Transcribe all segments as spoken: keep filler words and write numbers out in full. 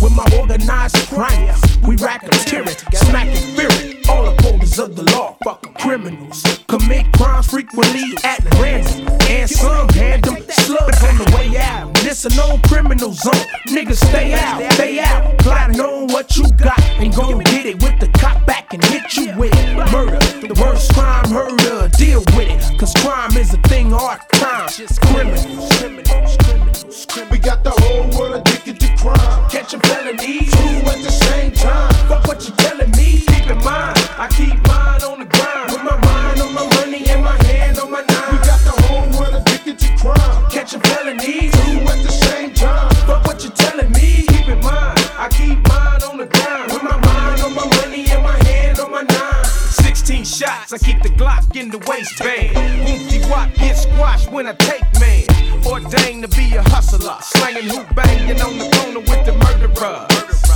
with my organized crime. We racketeering, smacking fury. All opponents of the law, fucking criminals. Commit crimes frequently at random, and some hand them slugs on the way out. This a known criminal zone. Niggas stay out, stay out. Plotting on what you got and gon' get it with the cop back and hit you with it. Murder, the worst crime heard of. Deal with it, cause crime is a thing of our time. Just criminals, criminals, criminals, criminals. We got the whole world addicted to crime. Catching felonies, two at the same time. Fuck what you telling me. Keep in mind, I keep mine on the grind. With my mind on my money and my hand on my nine. We got the whole world addicted to crime. Catching felonies, two at the same time. Fuck what you telling me. Keep in mind, I keep mine on the grind. With my mind on my money and my hand on my nine. Sixteen shots, I keep the Glock in the waistband. Woofy wop get squashed when I take man. Ordained to be a hustler, slanging hoop banging on the corner with the murderer.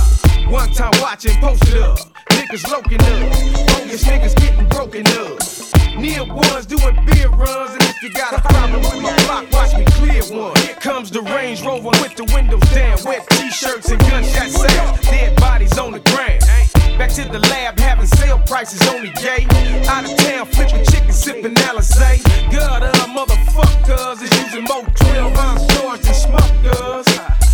One time watching posted up, niggas loking up, bogus niggas getting broken up. Near ones doing beer runs, and if you got a problem with my block, watch me clear one. Here comes the Range Rover with the windows down, wet t-shirts and gunshot sounds, dead bodies on the ground. Back to the lab, having sale prices on the gay. Out of town, flipping chicken, sipping Alizé. God, uh, motherfuckers is using more twelve ounce doors than smokers.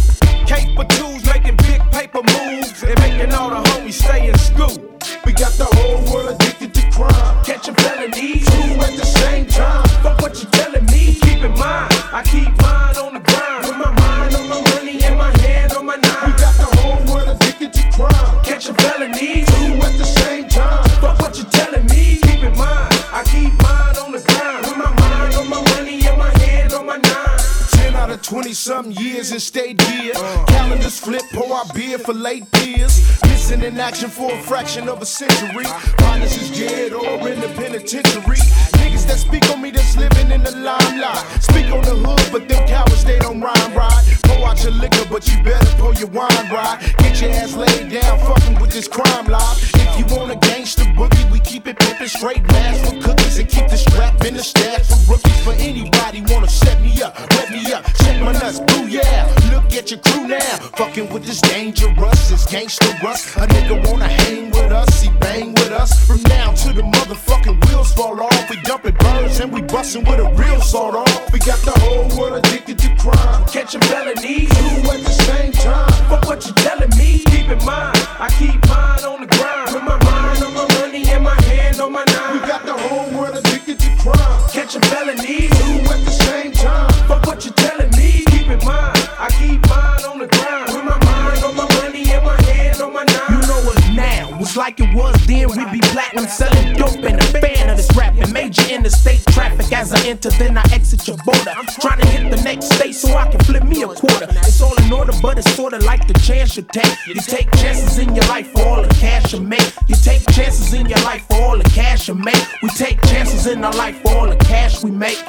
Caper tools, making big paper moves, and making all the homies stay in school. We got the whole world addicted to crime. Catching felonies, two at the same time. Fuck what you telling me. Keep in mind, I keep mine on the grind. With my mind on my money and my hand on my nine. We got the whole world addicted to crime. Catching felonies, two at the same time. Fuck what you telling me. Keep in mind, I keep mine on the grind. With my mind on my money and my hand on my nine. Ten out of twenty something years and stayed here. Uh. Calendars flip, pour our beer for late peers. Missing in action for a fraction of a century. Partners is dead or in the penitentiary. Niggas that speak on me that's living in the limelight. Speak on the hood, but them cowards they don't rhyme right. Pour out your liquor, but you better pour your wine right. Get your ass laid down, fucking with this crime live. If you want a gangster boogie, we keep it pimpin' straight mass for cookies and keep the strap in the stash for rookies. For anybody wanna set me up, wet me up, check my nuts, boo yeah. Look at your crew now, fucking with this dangerous, it's gangster rust. A nigga wanna hang with us, he bang with us. From now to the motherfucking wheels fall off, we dumping birds and we bustin' with a real sawed off. We got the whole world addicted to crime. Catching felonies, two at the same time. Fuck what you telling me. Keep in mind, I keep mine on the grind. With my mind on my money and my hand on my nine. We got the whole world addicted to crime. Catching felonies, two at the same time. Fuck what you telling me. Keep in mind, I keep mine on the grind. With my mind on my money and my hand on my nine. You know us now, it's like it was then. We be platinum selling dope and a fan of this rapping. Major interstate traffic as I enter, then I exit your border. I'm trying to hit the next state so I can flip me a quarter. It's all in order, but it's sorta like the chance you take. You take chances in your life for all the cash you make. You take chances in your life for all the cash you make. We take chances in our life for all the cash we make.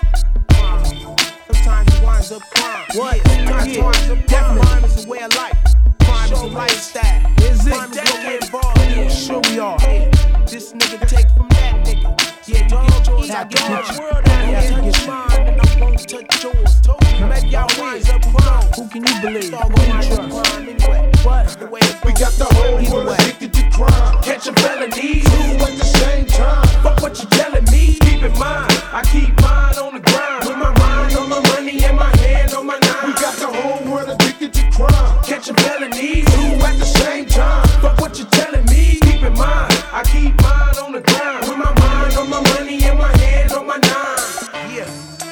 Sometimes it winds up crime. What? Yeah, yeah. Winds up crime. Crime is a way of life. Crime is a lifestyle. Is it? Crime is what we're involved in. Sure we are. Yeah. This nigga take from that nigga. Yeah, you get yours, I get mine. I touch mine and I won't touch yours. Maybe y'all winds up crime. Who can you believe? Who can you trust? Anyway, what? We got the whole world addicted to crime. Catching felonies, two at the same time. Fuck what you telling me. Keep in mind, I keep mine on the grind. With my mind on my money and my hand on my nine. We got the whole world addicted to crime. Catching felonies, two at the same time. Fuck what you telling me. Keep in mind, I keep mine on the grind. With my mind on my money and my hand on my nine. Yeah.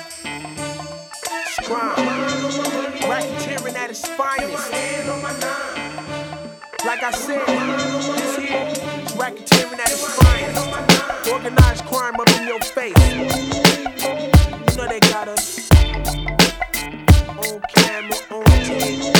It's crime. Racketeering at its finest. Like I said, this here is racketeering at its finest. Organized crime up in your face. You know they got us on camera, on tape.